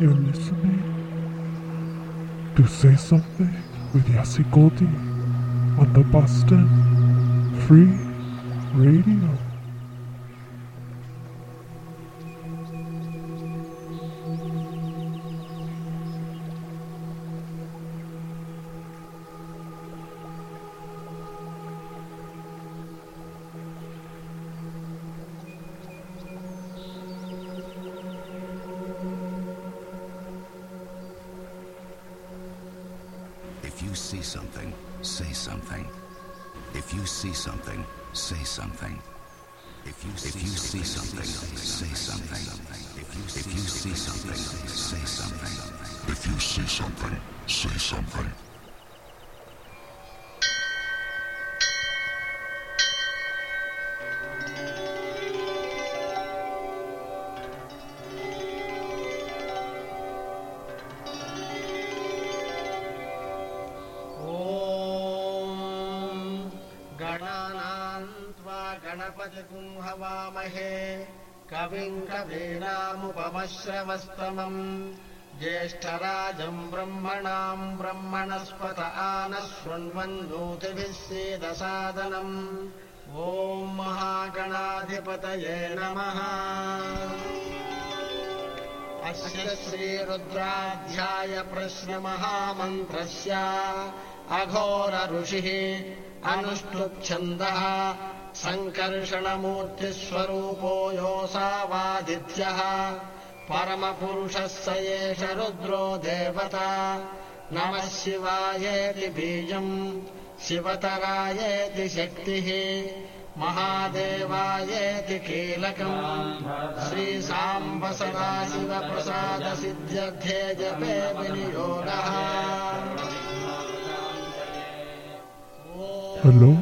You're listening to Say Something with Yassi Goldie on the Boston Free Radio. If you see something, say something. If you see something, say something. If you see something, say something. If you see something, say something. If you see something, say something. हवामहे कविं कवीनामुपमश्रवस्तमम् ज्येष्ठराजं ब्रह्मणां ब्रह्मणस्पत आनः शृण्वन्नोतिभिः सीदसादनम् ॐ महागणाधिपतये नमः। अस्य श्रीरुद्राध्याय प्रश्नमहामन्त्रस्य अघोर ऋषिः अनुष्टुप्छन्दः सङ्कर्षणमूर्तिस्वरूपो योऽसावादित्यः परमपुरुषः स एष रुद्रो देवता। नमः शिवायेति बीजम् शिवतरायेति शक्तिः महादेवायेति कीलकम् श्रीसाम्ब सदाशिवप्रसादसिद्ध्यर्थे जपे विनियोगः। Hello.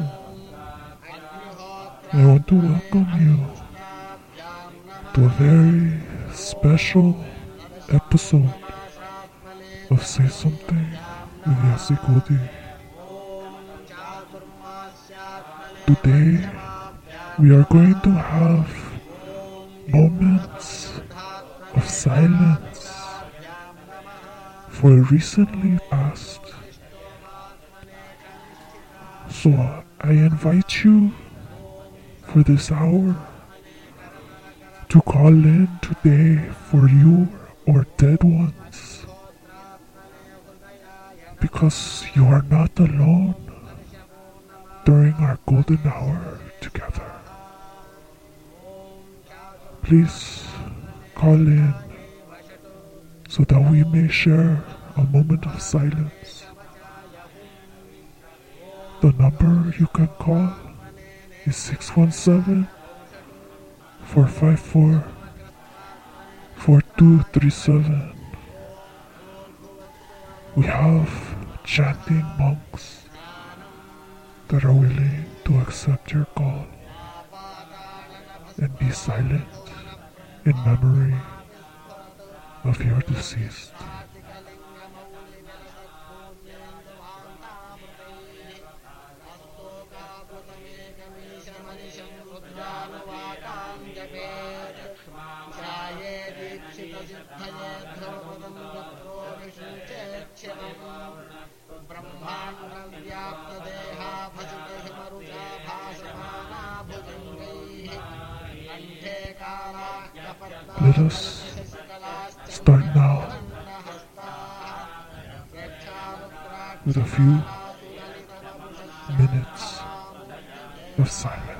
I want to welcome you to a very special episode of Say Something with Yassi Goldie. Today, we are going to have moments of silence for a recently passed. So I invite you for this hour to call in today for you or dead ones, because you are not alone during our golden hour together. Please call in so that we may share a moment of silence. The number you can call is 617-454-4237. We have chanting monks that are willing to accept your call and be silent in memory of your deceased. Let us start now with a few minutes of silence.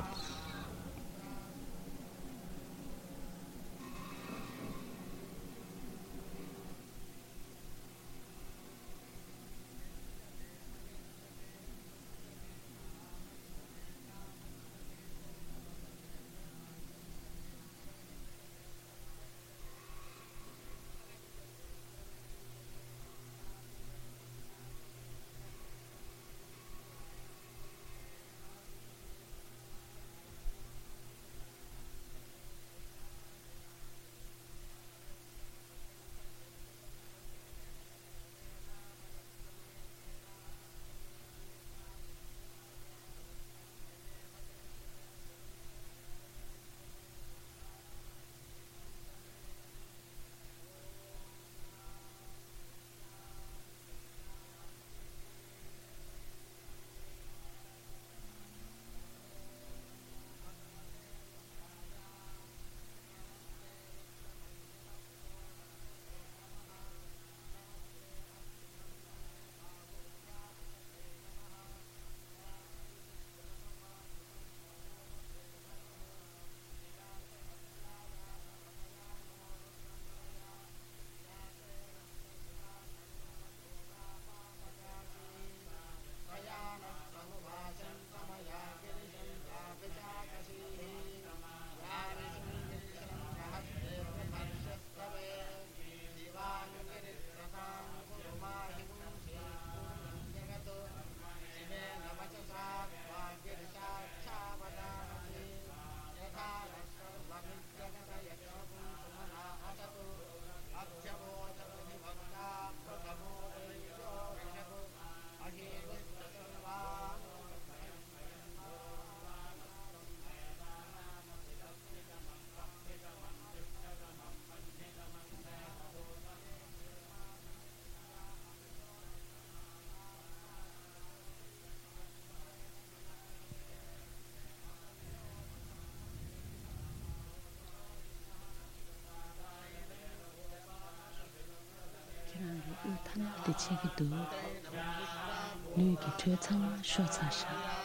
Tana de Chegidu, Luigi Tuatama Shotasha,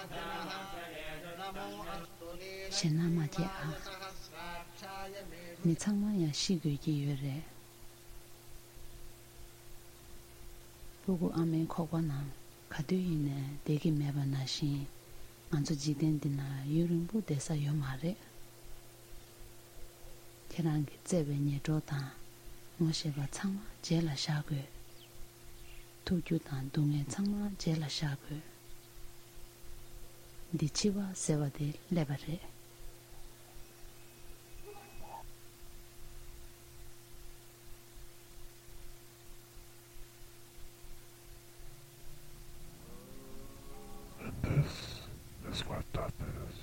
Shenamadia, Nitama Yashigu Yure, Bugu Ame Kowana, Kaduine, Degi Mebanashi, Anzu Jidendina, Yurimbu Desa Yomare, Kerang Zebe Jota, Mosheva Tama, Jela Shagu. Tujutan Dunge Tsangma Jela Shagu Dichiwa Sevade Lebare And this is what death is.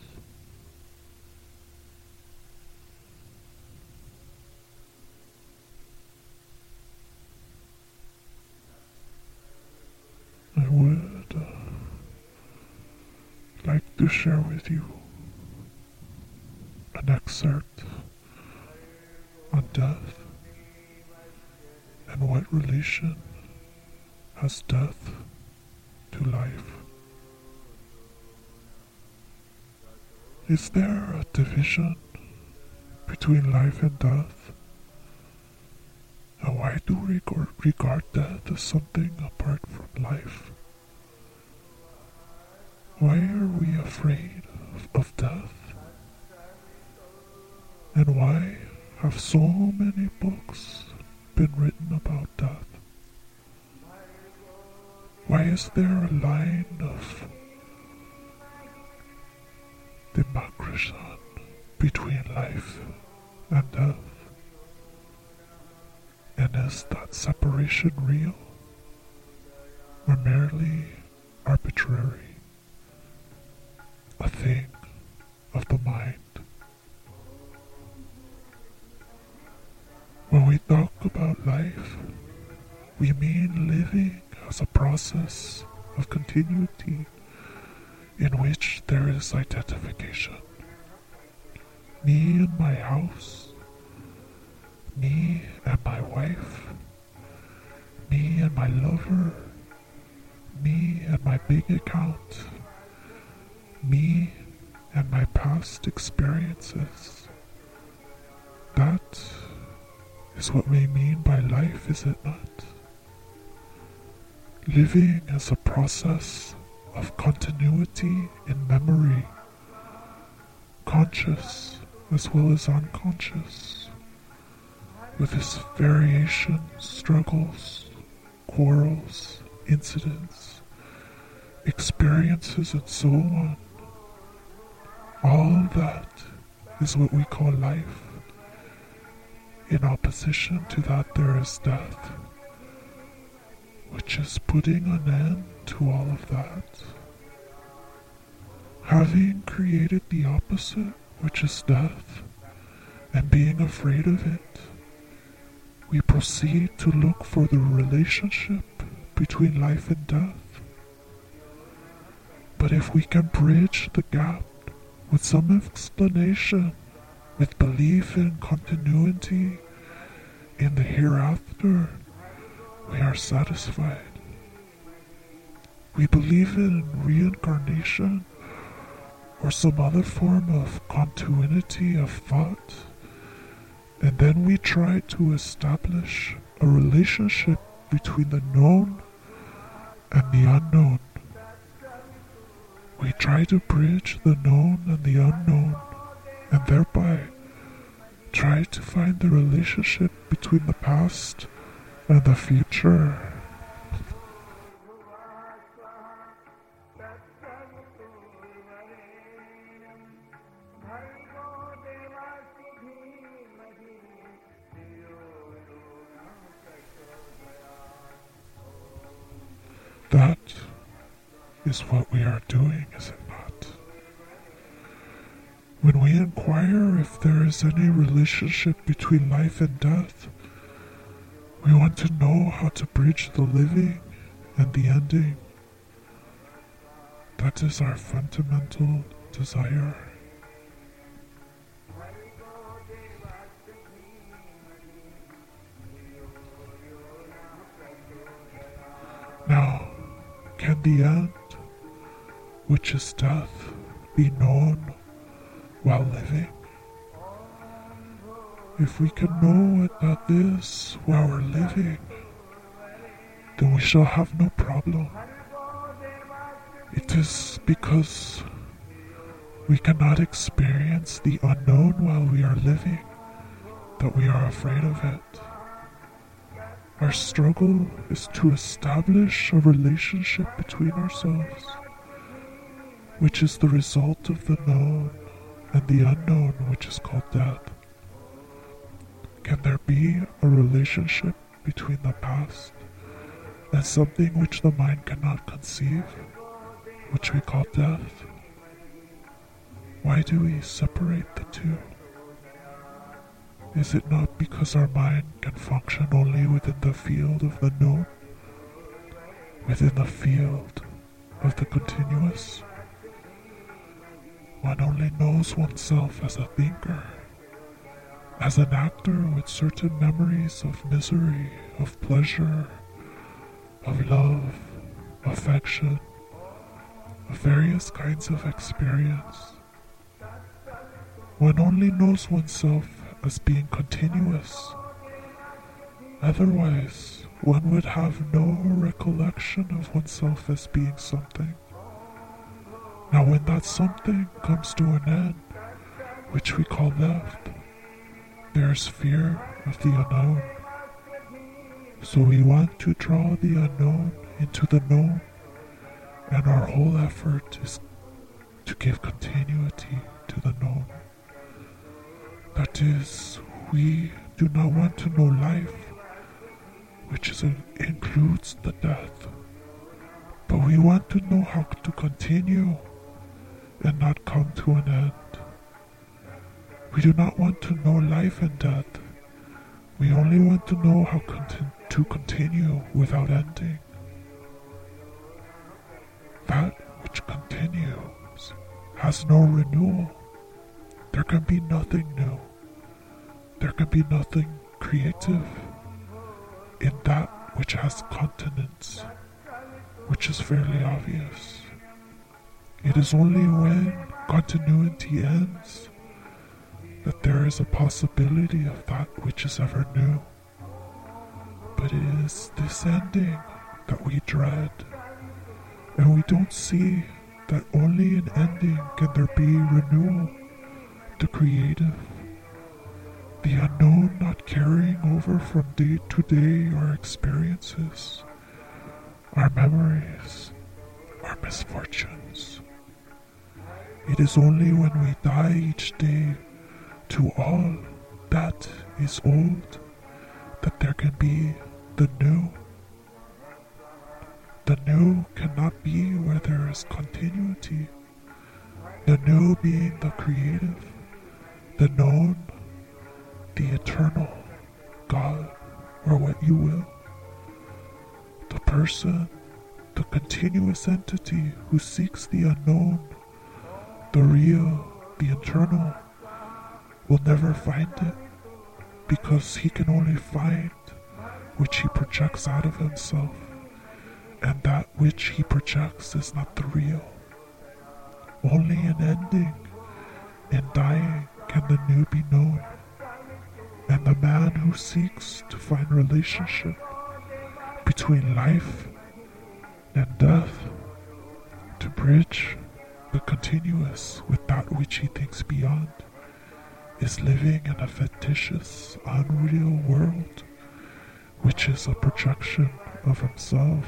I would like to share with you an excerpt on death and what relation has death to life. Is there a division between life and death? And why do we regard death as something apart from life? Why are we afraid of death? And why have so many books been written about death? Why is there a line of demarcation between life and death? And is that separation real or merely arbitrary, a thing of the mind? When we talk about life, we mean living as a process of continuity in which there is identification. Me and my house, me and my wife, me and my lover, me and my bank account, me and my past experiences. That is what we mean by life, is it not? Living as a process of continuity in memory, conscious as well as unconscious, with its variations, struggles, quarrels, incidents, experiences, and so on. All that is what we call life. In opposition to that, there is death, which is putting an end to all of that. Having created the opposite, which is death, and being afraid of it, we proceed to look for the relationship between life and death. But if we can bridge the gap with some explanation, with belief in continuity in the hereafter, we are satisfied. We believe in reincarnation or some other form of continuity of thought, and then we try to establish a relationship between the known and the unknown. We try to bridge the known and the unknown, and thereby try to find the relationship between the past and the future. That is what we are doing, is it not? When we inquire if there is any relationship between life and death, we want to know how to bridge the living and the ending. That is our fundamental desire. can the end, which is death, be known while living? If we can know what that is while we're living, then we shall have no problem. It is because we cannot experience the unknown while we are living that we are afraid of it. Our struggle is to establish a relationship between ourselves, which is the result of the known and the unknown, which is called death. Can there be a relationship between the past and something which the mind cannot conceive, which we call death? Why do we separate the two? Is it not because our mind can function only within the field of the known, within the field of the continuous? One only knows oneself as a thinker, as an actor with certain memories of misery, of pleasure, of love, affection, of various kinds of experience. One only knows oneself as being continuous. Otherwise, one would have no recollection of oneself as being something. Now, when that something comes to an end, which we call death, there is fear of the unknown. So we want to draw the unknown into the known, and our whole effort is to give continuity to the known. That is, we do not want to know life, which includes the death, but we want to know how to continue and not come to an end. We do not want to know life and death. We only want to know how to continue without ending. That which continues has no renewal. There can be nothing new. There can be nothing creative in that which has continence, which is fairly obvious. It is only when continuity ends that there is a possibility of that which is ever new. But it is this ending that we dread, and we don't see that only in ending can there be renewal, the creative, the unknown not carrying over from day to day our experiences, our memories, our misfortunes. It is only when we die each day to all that is old that there can be the new. The new cannot be where there is continuity. The new being the creative, the known, the eternal, God, or what you will. The person, the continuous entity who seeks the unknown, the real, the eternal, will never find it, because he can only find which he projects out of himself, and that which he projects is not the real. Only in ending, in dying, can the new be known, and the man who seeks to find relationship between life and death, to bridge the continuous with that which he thinks beyond, is living in a fictitious, unreal world, which is a projection of himself.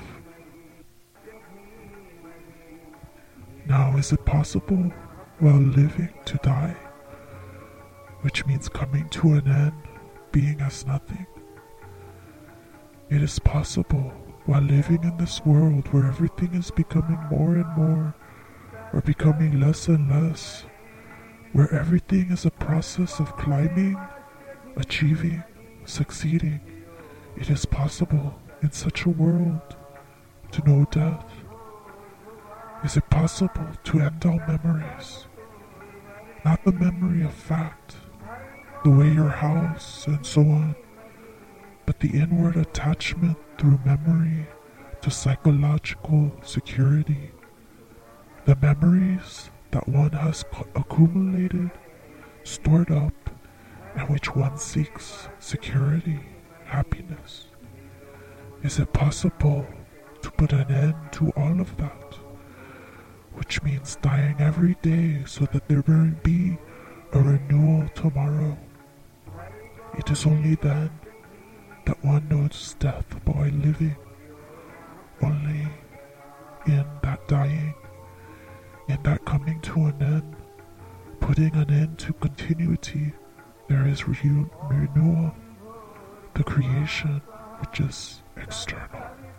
Now, is it possible while living to die, which means coming to an end, being as nothing? It is possible while living in this world where everything is becoming more and more, or becoming less and less, where everything is a process of climbing, achieving, succeeding. It is possible in such a world to know death. Is it possible to end all memories? Not the memory of fact, the way your house and so on, but the inward attachment through memory to psychological security, the memories that one has accumulated, stored up, and which one seeks security, happiness. Is it possible to put an end to all of that? Which means dying every day so that there may be a renewal tomorrow. It is only then that one knows death by living. Only in that dying, in that coming to an end, putting an end to continuity, there is renewal, the creation which is external.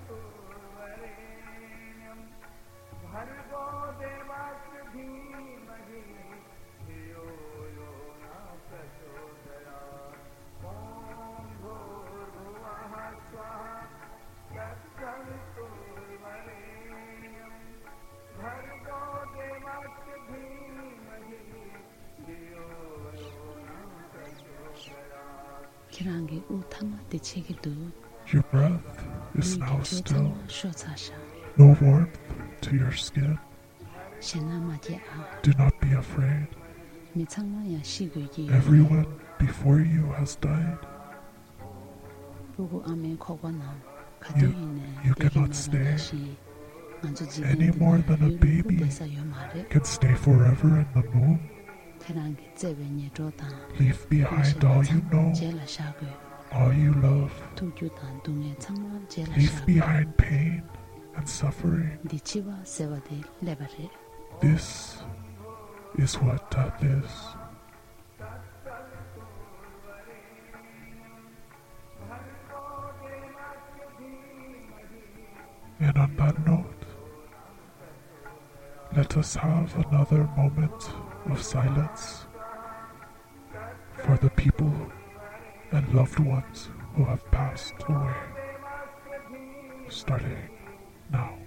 Kirangi utama de chegidu. Your breath is now still. Shotsasha. No warmth to your skin. Shenama dia. Do not be afraid. Mitsama ya shiguji. Everyone before you has died. Bugu ame kogwana. You cannot stay. Any more than a baby can stay forever in the womb. Leave behind all you know, all you love. Leave behind pain and suffering. This is what death is. And on that note, let us have another moment of silence for the people and loved ones who have passed away, starting now.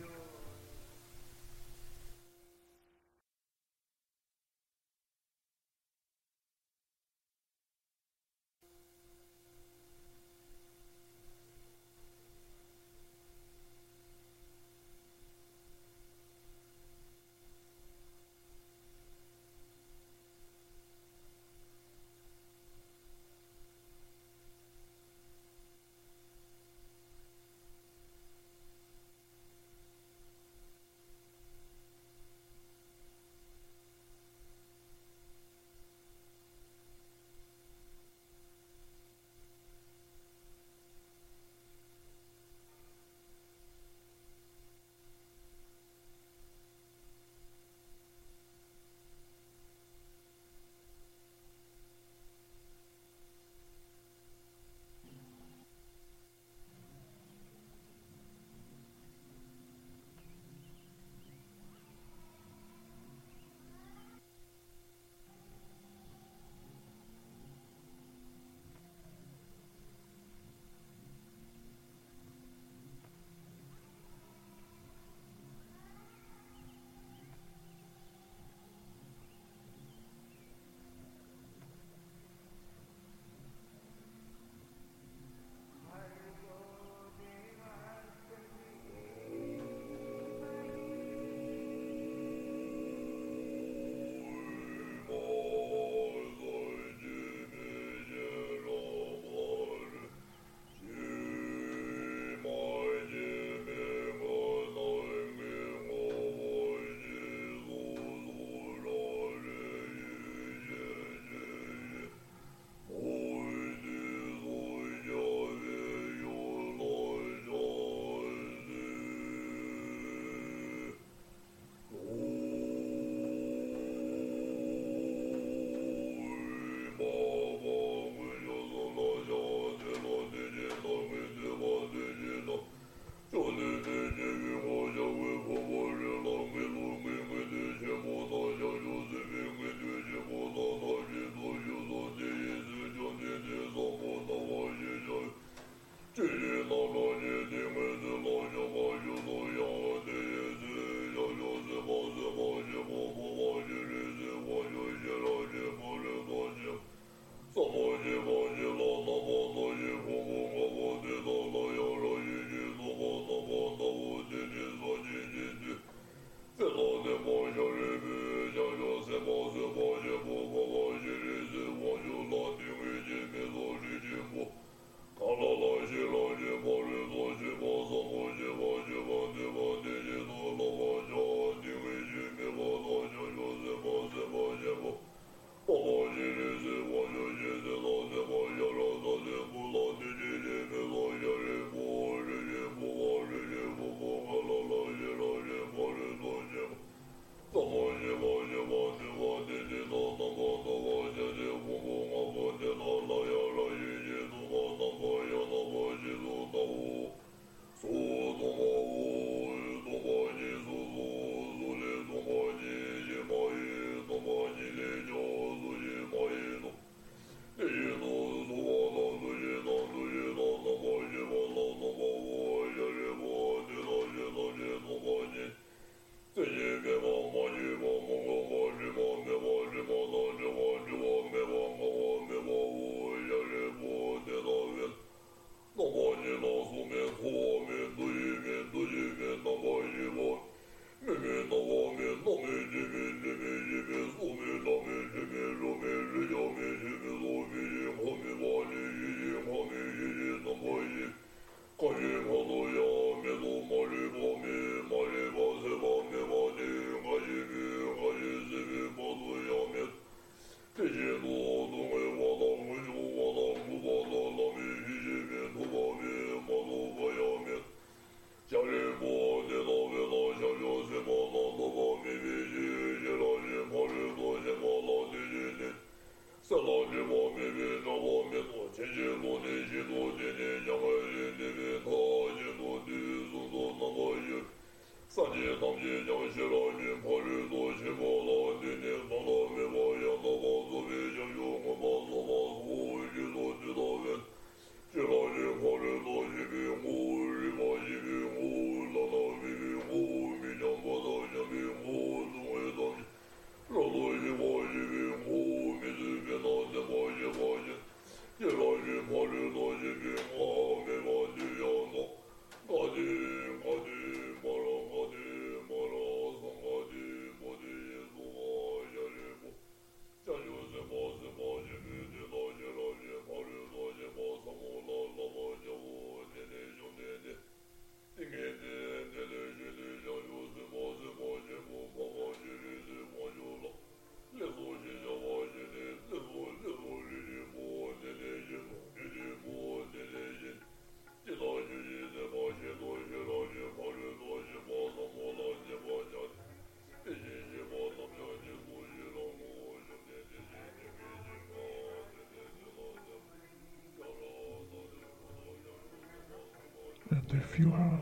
And if you have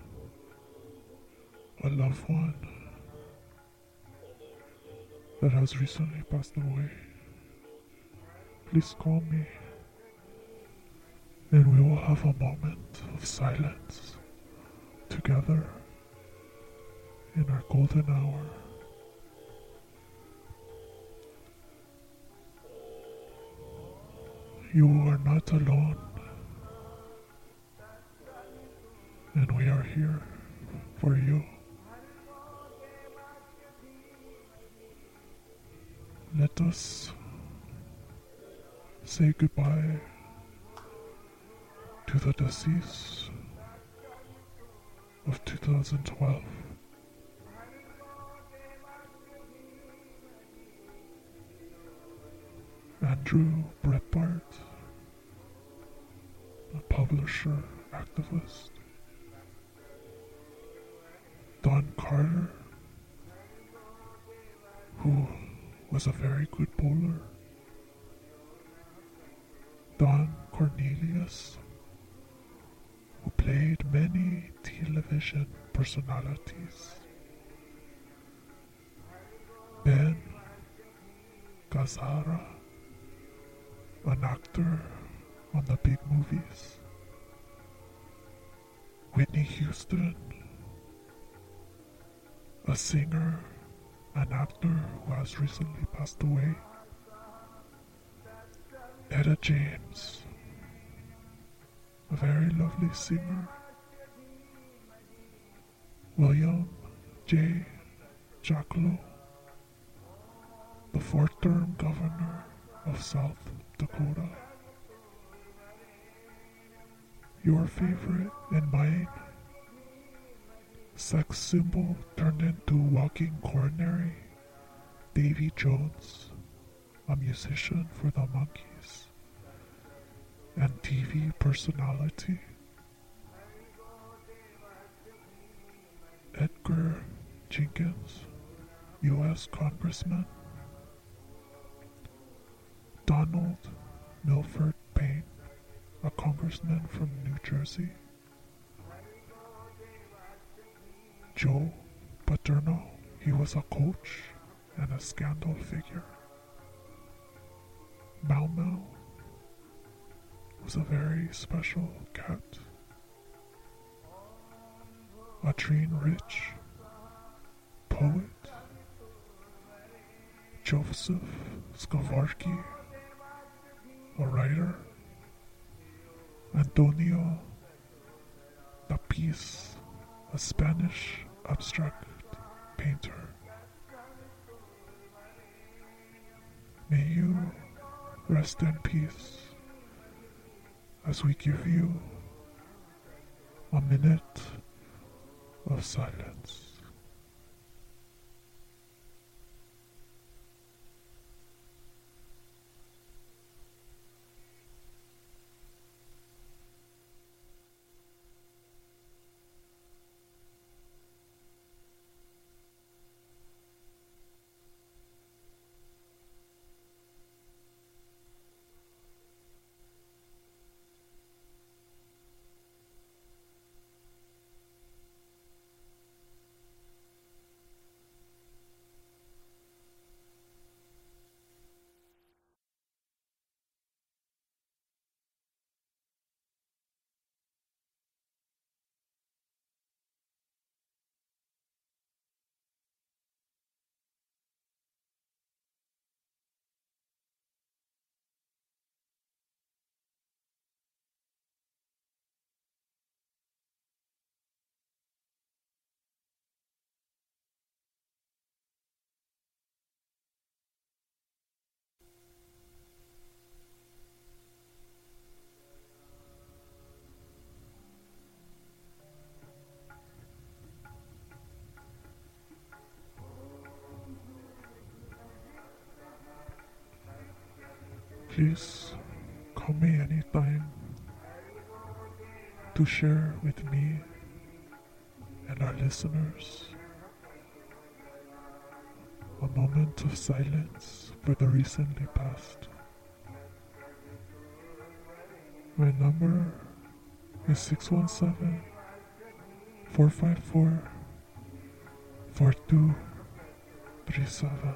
a loved one that has recently passed away, please call me and we will have a moment of silence together in our golden hour. You are not alone, and we are here for you. Let us say goodbye to the deceased of 2012. Andrew Breitbart, a publisher, activist. Don Carter, who was a very good bowler. Don Cornelius, who played many television personalities. Ben Gazzara, an actor on the big movies. Whitney Houston, a singer and actor who has recently passed away. Etta James, a very lovely singer. William J. Jackalow, the fourth-term governor of South Dakota. Your favorite and mine, sex symbol turned into walking coronary, Davy Jones, a musician for the Monkees, and TV personality. Edgar Jenkins, U.S. Congressman. Donald Milford Payne, a congressman from New Jersey. Joe Paterno, he was a coach and a scandal figure. Mau Mau was a very special cat. Adrien Rich, poet. Joseph Skwarski, a writer. Antonio Tapiz, a Spanish abstract painter. May you rest in peace as we give you a minute of silence. please call me anytime to share with me and our listeners a moment of silence for the recently passed. My number is 617-454-4237.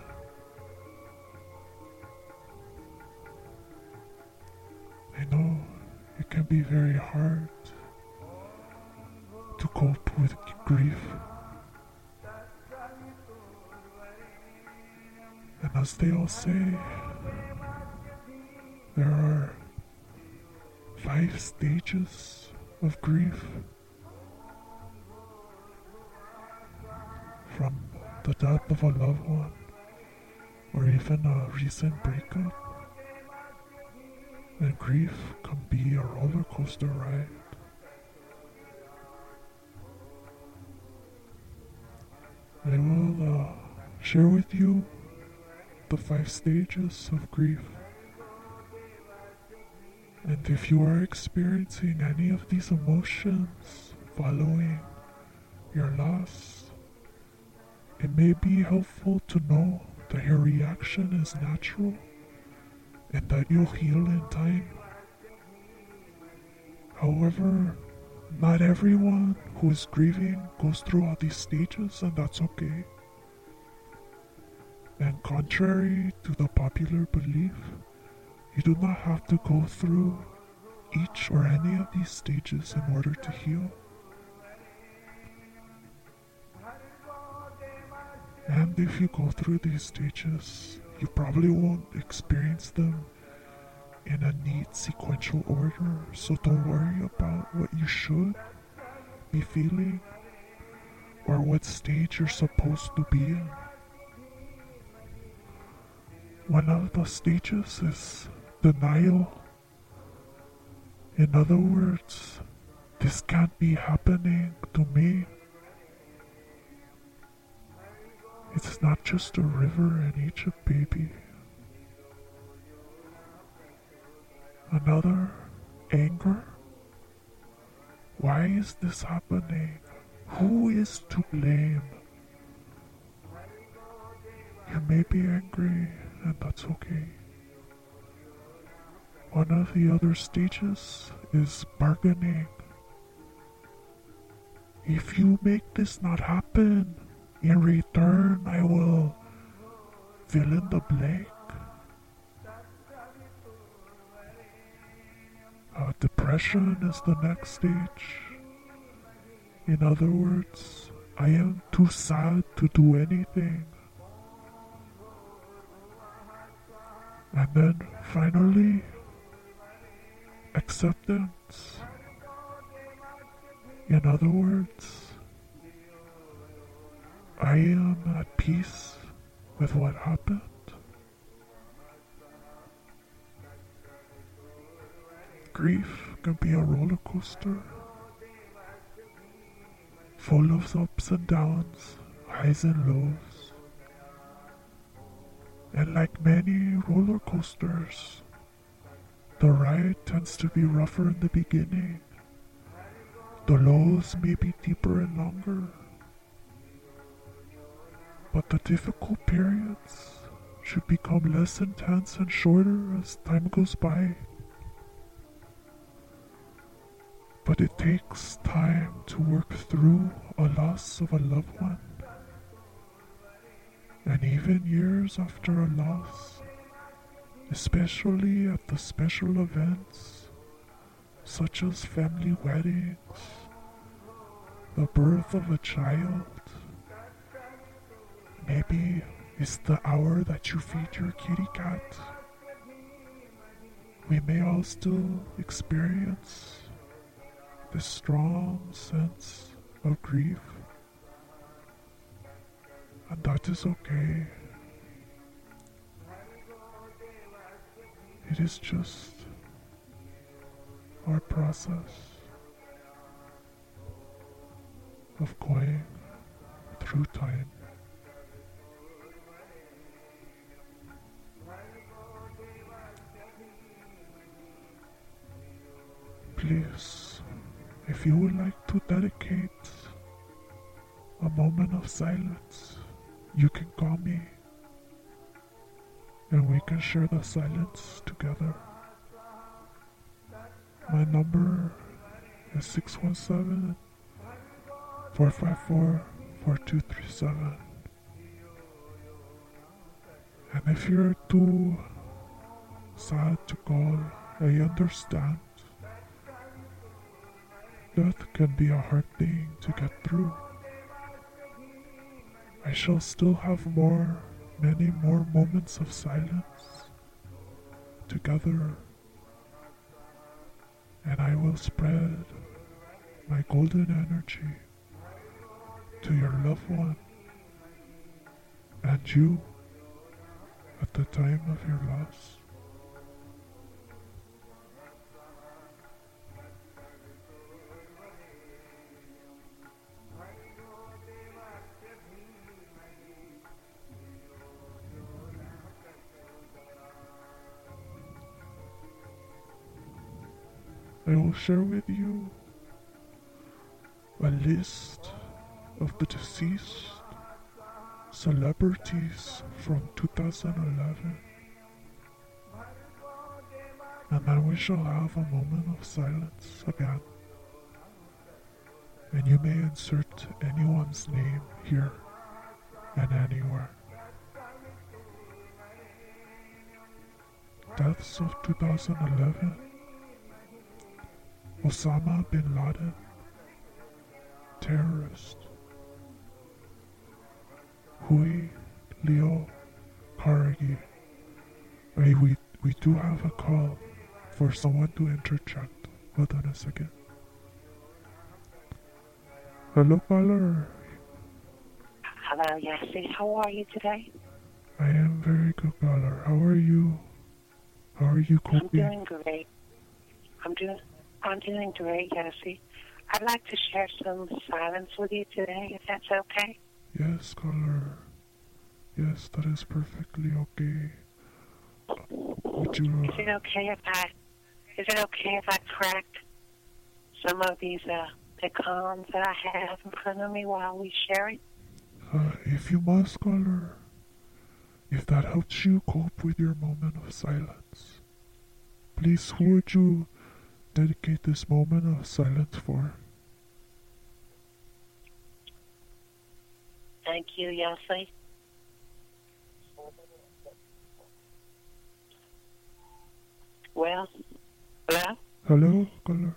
I know it can be very hard to cope with grief. And as they all say, there are 5 stages of grief. From the death of a loved one, or even a recent breakup. And grief can be a roller coaster ride. I will share with you the 5 stages of grief. And if you are experiencing any of these emotions following your loss, it may be helpful to know that your reaction is natural and that you'll heal in time. However, not everyone who is grieving goes through all these stages, and that's okay. And contrary to the popular belief, you do not have to go through each or any of these stages in order to heal. And if you go through these stages, you probably won't experience them in a neat sequential order, so don't worry about what you should be feeling or what stage you're supposed to be in. One of the stages is denial. In other words, this can't be happening to me. It's not just a river in Egypt, baby. Another, anger. Why is this happening? Who is to blame? You may be angry, and that's okay. One of the other stages is bargaining. If you make this not happen, in return I will fill in the blank. Depression is the next stage. In other words, I am too sad to do anything. And then finally, acceptance. In other words, I am at peace with what happened. Grief can be a roller coaster, full of ups and downs, highs and lows. And like many roller coasters, the ride tends to be rougher in the beginning. The lows may be deeper and longer. But the difficult periods should become less intense and shorter as time goes by. But it takes time to work through a loss of a loved one. And even years after a loss, especially at the special events such as family weddings, the birth of a child, maybe it's the hour that you feed your kitty cat. We may all still experience this strong sense of grief, and that is okay. It is just our process of going through time. Please, if you would like to dedicate a moment of silence, you can call me and we can share the silence together. My number is 617-454-4237. And if you're too sad to call, I understand. Death can be a hard thing to get through. I shall still have many more moments of silence together, and I will spread my golden energy to your loved one and you at the time of your loss. I will share with you a list of the deceased celebrities from 2011, and then we shall have a moment of silence again, and you may insert anyone's name here and anywhere. Deaths of 2011: Osama bin Laden, terrorist. Hui Leo Karagi. We do have a call for someone to interject. Hold on a second. Hello, caller. Hello, Yassi. How are you today? I am very good, caller. How are you? How are you coping? I'm doing great. I'm doing great, Yassi. I'd like to share some silence with you today, if that's okay. Yes, caller. Yes, that is perfectly okay. Would you? Is it okay if I crack some of these pecans that I have in front of me while we share it? If you must, caller. If that helps you cope with your moment of silence, please, who would you dedicate this moment of silence for? Thank you, Yassi. Well, hello? Hello, caller.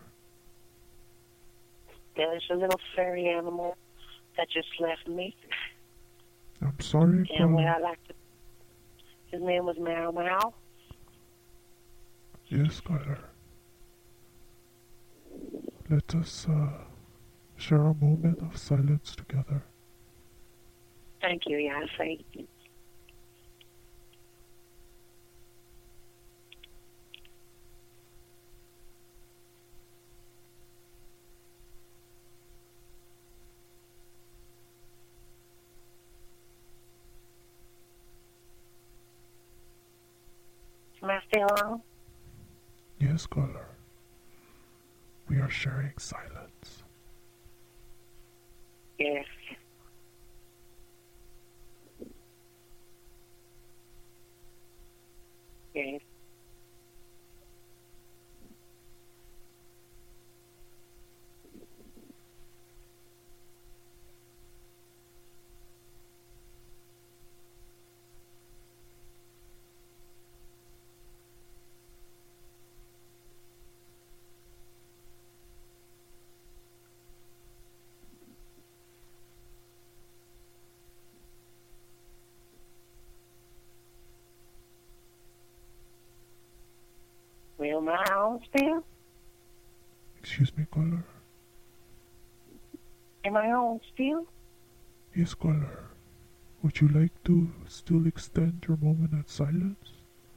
There's a little furry animal that just left me. I'm sorry, And what caller. I like to... His name was Meow Meow. Yes, caller. Let us share a moment of silence together. Thank you, Yassi. Am I still on? Yes, caller. We are sharing silence. Yes. Yes. Am I on still? Excuse me, caller. Am I on still? Yes, caller. Would you like to still extend your moment of silence?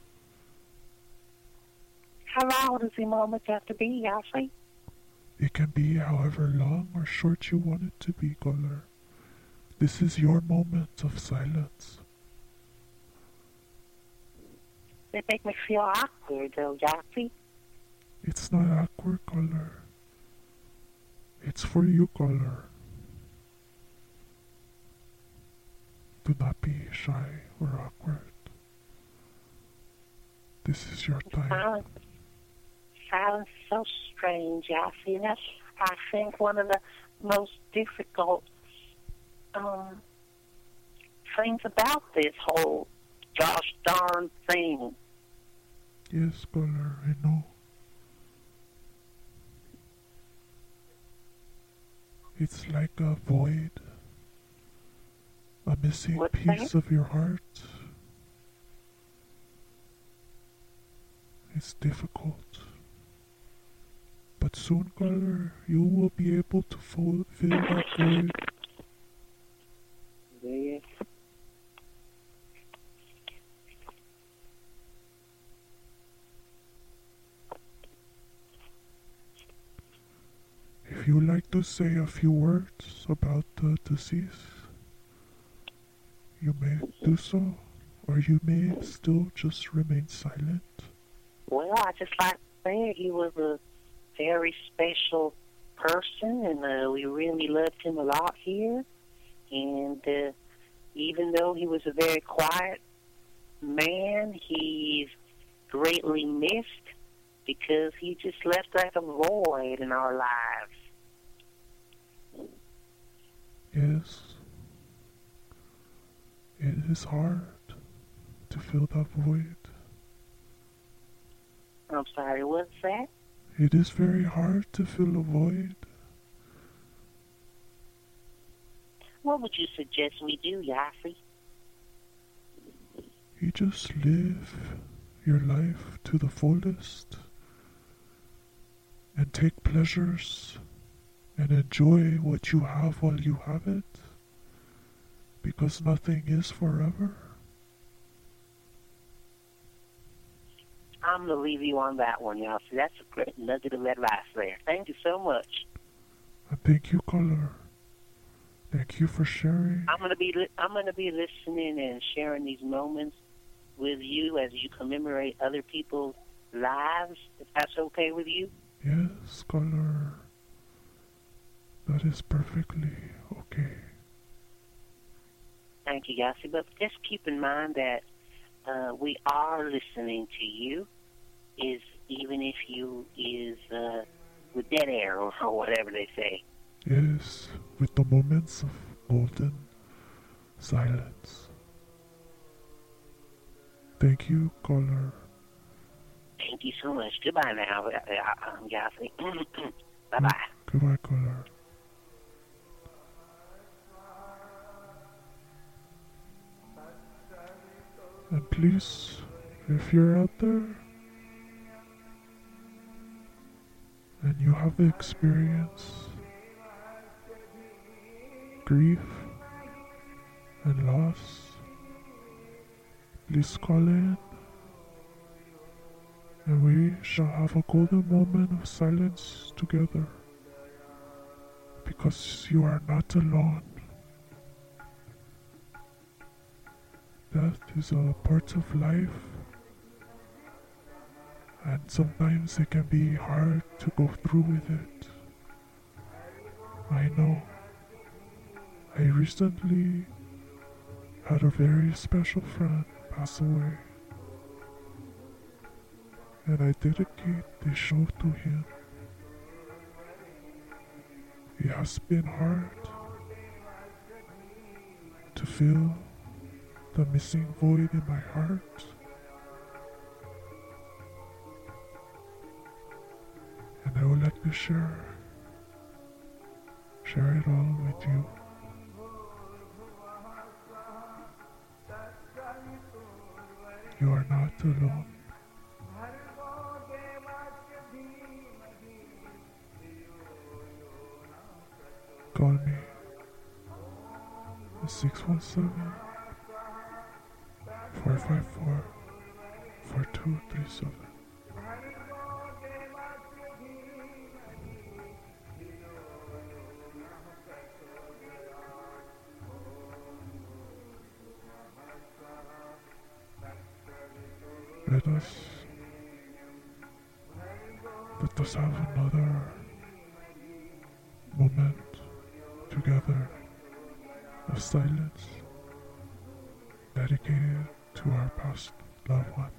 How long does the moment have to be, Yassi? It can be however long or short you want it to be, caller. This is your moment of silence. They make me feel awkward, though, Yassi. It's not awkward, caller. It's for you, caller. Do not be shy or awkward. This is your time. Silence is so strange, Yossi, and that's, I think, one of the most difficult things about this whole gosh darn thing. Yes, caller, I know. It's like a void, a missing What's piece that? of your heart. It's difficult. But soon, caller, you will be able to fill that void. Yeah. If you would like to say a few words about the deceased, you may do so, or you may still just remain silent. Well, I just like to say he was a very special person, and we really loved him a lot here. And even though he was a very quiet man, he's greatly missed because he just left like a void in our lives. Yes, it is hard to fill that void. I'm sorry, what's that? It is very hard to fill a void. What would you suggest we do, Yossi? You just live your life to the fullest and take pleasures and enjoy what you have while you have it, because nothing is forever. I'm going to leave you on that one, Yossi. That's a great nugget of advice there. Thank you so much. And thank you, caller. Thank you for sharing. I'm going to be listening and sharing these moments with you as you commemorate other people's lives, if that's okay with you. Yes, caller. That is perfectly okay. Thank you, Yossi. But just keep in mind that we are listening to you, even if you is with dead air or whatever they say. Yes, with the moments of golden silence. Thank you, caller. Thank you so much. Goodbye now, Yossi. Bye-bye. Goodbye, caller. And please, if you're out there and you have experienced grief and loss, please call in and we shall have a golden moment of silence together, because you are not alone. Death is a part of life, and sometimes it can be hard to go through with it. I know. I recently had a very special friend pass away, and I dedicate this show to him. It has been hard to fill the missing void in my heart, and I would like to share it all with you. You are not alone. Call me at 617-454-4237. let us have another moment together of silence dedicated to our past loved ones.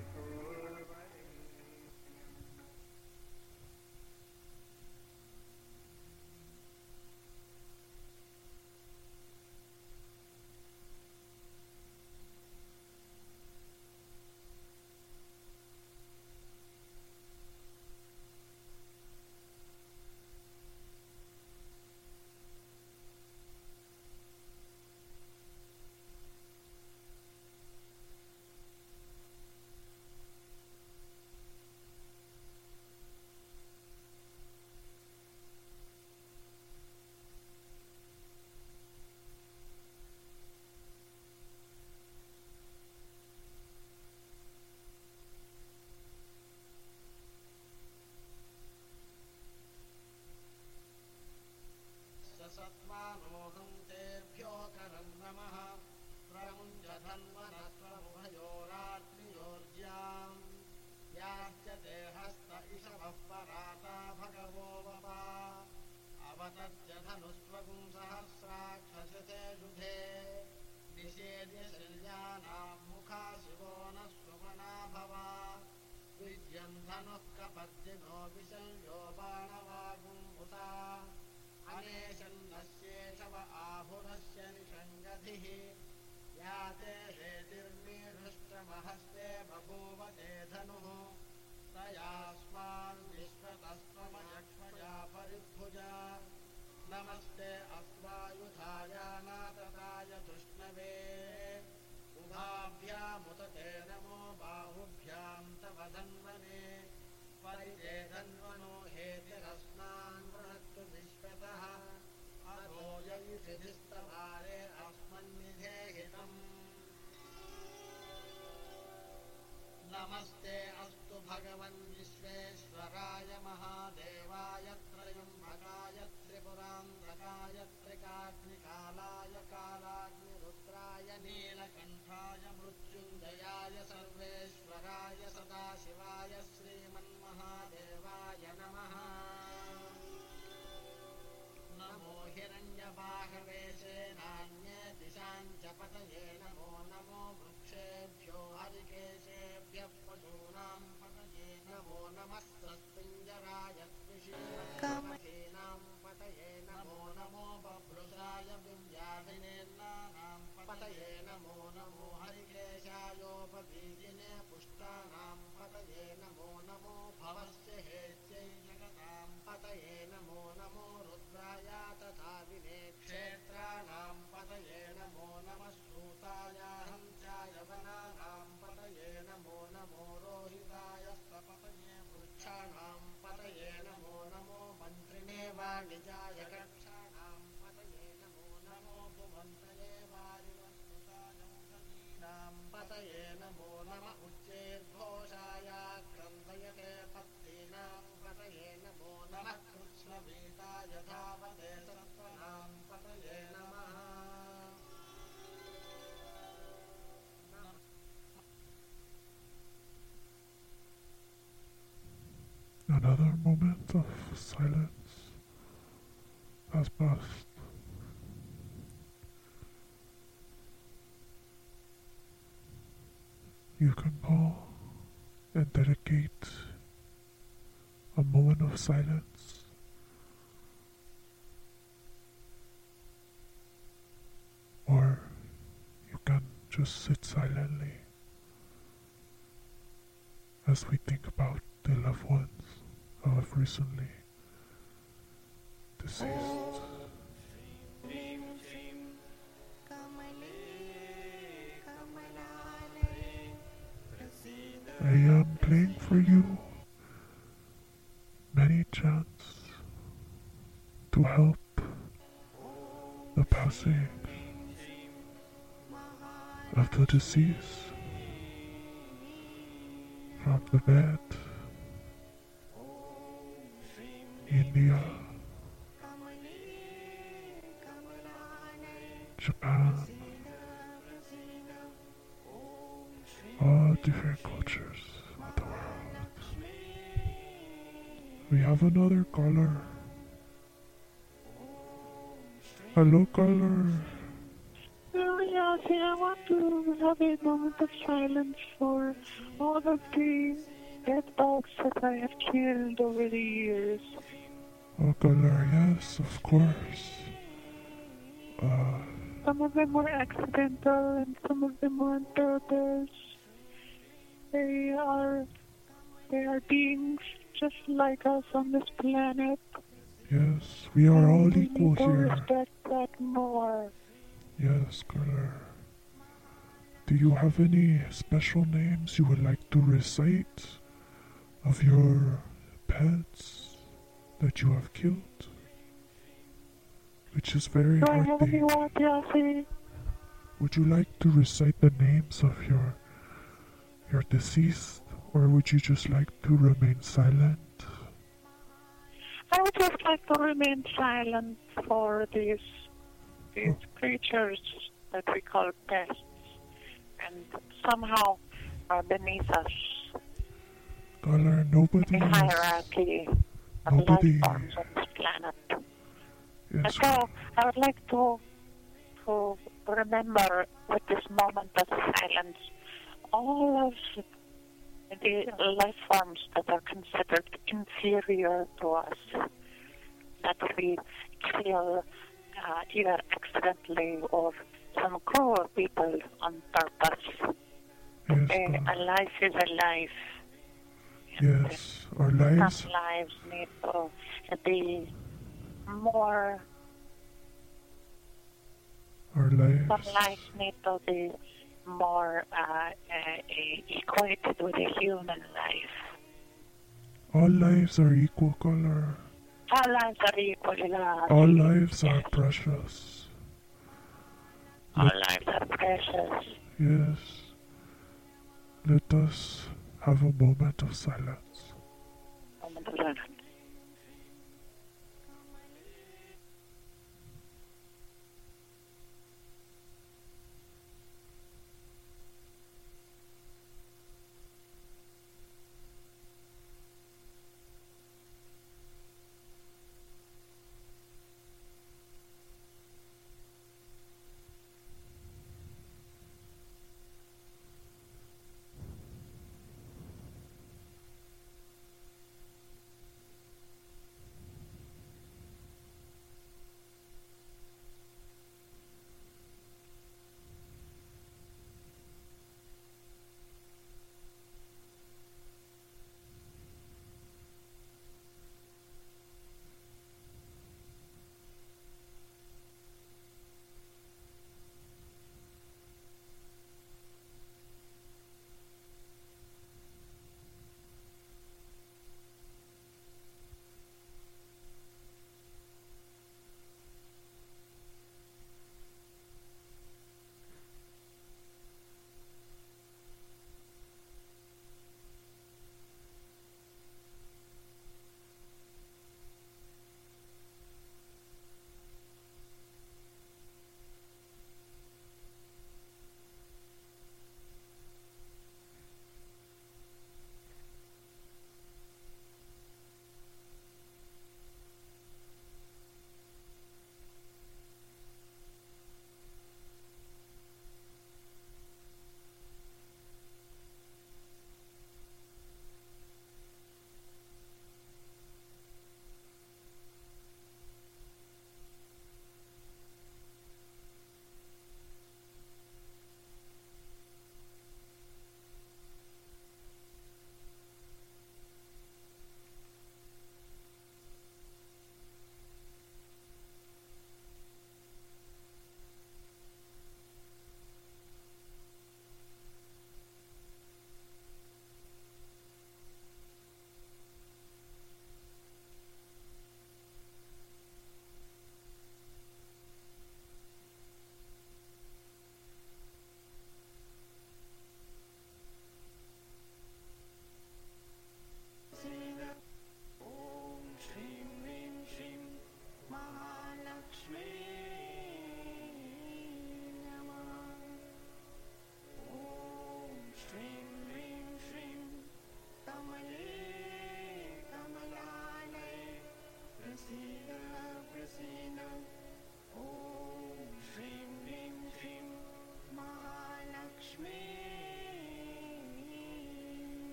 सत्त्वानोहन्तेभ्यो करं नमः प्रमुञ्चधन्वनस्वमुभयोरात्मयोर्ज्याम् याच्यते हस्त इषवः पराता भगवो वपा अवतत्य धनुस्त्वगुं सहस्राक्षसते शुधे निषेद्यशल्यानां मुखा शिवो न स्वमना भवा विद्यं धनुः कपद्दिनो विशल्यो बाणवागुम्भुता अनेशन्नस्येषव आहुरस्य निषङ्गधिः याते हेतिर्मीढुष्टमहस्ते बभूव ते धनुः तयास्मान् विश्वतस्त्वमयक्ष्मया परिभुजा नमस्ते अस्वायुधाय नातताय तुष्णवे उभाभ्यामुत ते नमो बाहुभ्यां तव धन्वने परिते धन्वनो हेतिरस्मान् वृणक्तु विश्वतः अधो ययुषिधिस्तभारे अस्मन्निधेहितम् नमस्ते अस्तु भगवन् विश्वेश्वराय महादेवाय त्रयम्बकाय त्रिपुरान्तकाय त्रिकाग्निकालाय कालाग्निरुद्राय नीलकण्ठाय मृत्युञ्जयाय सर्वेश्वराय सदाशिवाय श्रीमन्महादेवाय नमः नमो हिरण्यबाहवे सेनान्ये दिशाञ्च पतये नमो नमो वृक्षेभ्यो हरिकेशेभ्यः पशूनां पतये नमो नमः सस्पिञ्जराय त्रिशीनां पतये नमो नमो बभ्रुषाय विव्याधिनेन्नानां पतये नमो नमो हरिकेशायोपबीजिने पुष्टानां पतये नमो नमो भवस्य हेत्यै जगतां पतये नमो नमो रुद्राय तथा विने क्षेत्राणां पतये नमो नमः सूताय हंसाय वनानां पतये नमो नमो रोहिताय स्वपतये वृक्षाणां पतये नमो नमो मन्त्रिणे वाणिजाय कक्षाणां पतये नमो नमो भुवन्तये वारिवस्तुताय औषधीनां पतये नमो नमः उच्चैर्घोषाय क्रन्दयते पत्नीनां पतये नमो नमः कृष्णवीताय धावते सत्त्वनां पतये नमः Another moment of silence has passed. You can pause and dedicate a moment of silence or you can just sit silently as we think about the loved ones who have recently deceased. I am playing for you many chants to help the passing of the deceased from the bed, India, Japan, all different cultures of the world. We have another caller. Hello, caller. Yes, I want to have a moment of silence for all of the dead dogs that I have killed over the years. Oh, caller, yes, of course. Some of them were accidental and some of them were on purpose. They are beings just like us on this planet. Yes, we are all We equal need to here. respect that more. Yes, caller. Do you have any special names you would like to recite of your pets that you have killed? Which is very Do I have any heartbeat. what, Yossi? Would you like to recite the names of your deceased, or would you just like to remain silent? I would just like to remain silent for these creatures that we call pests and somehow are beneath us Caller, in nobody the is. hierarchy of Nobody. life forms on this planet. And Yes, so I would like to remember with this moment of silence all of the life forms that are considered inferior to us, that we kill either accidentally or some cruel people on purpose. yes, A caller. life is a life. Yes, our lives, Some lives need to be more, our some lives, lives need to be more equated with a human life. all lives are equal, caller. All lives are equally loved. All lives are precious. All lives are precious. Yes. Let us have a moment of silence. Moment of silence.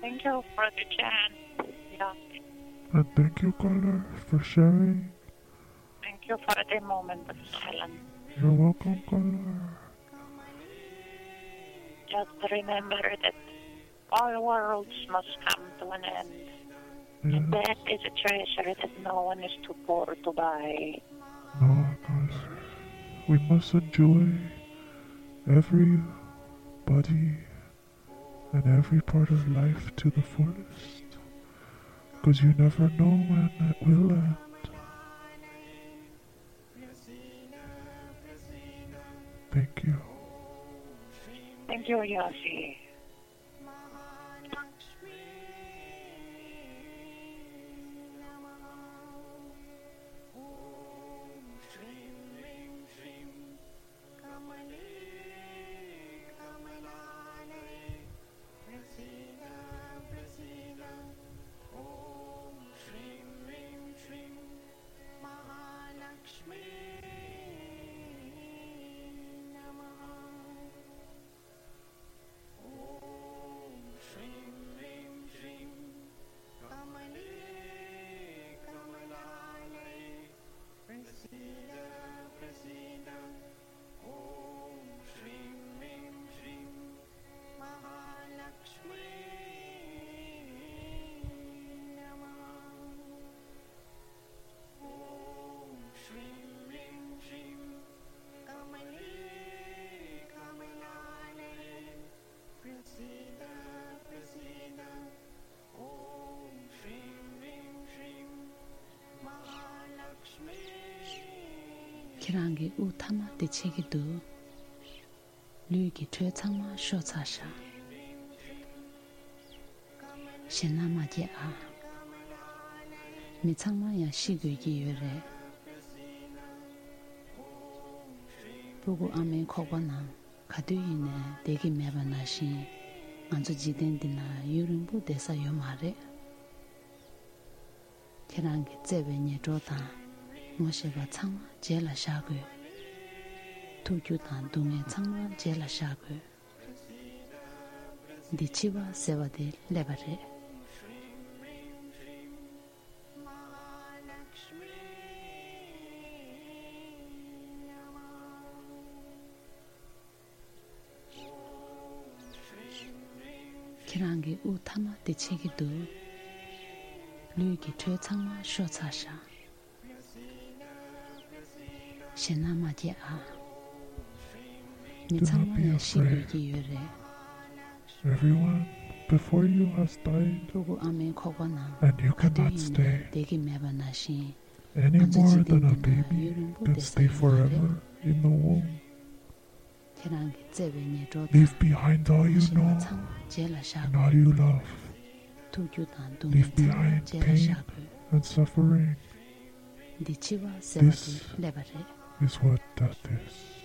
Thank you for the chance. Yeah. And thank you, caller, for sharing. Thank you for the moment of silence. You're welcome, caller. Just remember that all worlds must come to an end. Yes. And that is a treasure that no one is too poor to buy. No, caller. We must enjoy every body and every part of life to the fullest. Because you never know when it will end. Thank you. Thank you, Yossi. Kirangi utama de chegidu Luigi chue changma sho chasha Shenama je a Mi changma ya shigu ji yore Bugu ame kokwa na kadu yine degi meba na shin Anzu jiden dina yurimbu desa yomare Kirangi zebe nye jodan Mosheba changma jela shagu Tukyu tan dunge changma jela shagu Di chiwa sewa de lebare Kirangi utama de chegidu Luigi chue changma sho chasha Shenama je a Do not be afraid. Everyone before you has died, and you cannot stay. Any more than a baby can stay forever in the womb. Leave behind all you know and all you love. Leave behind pain and suffering. This is what death is.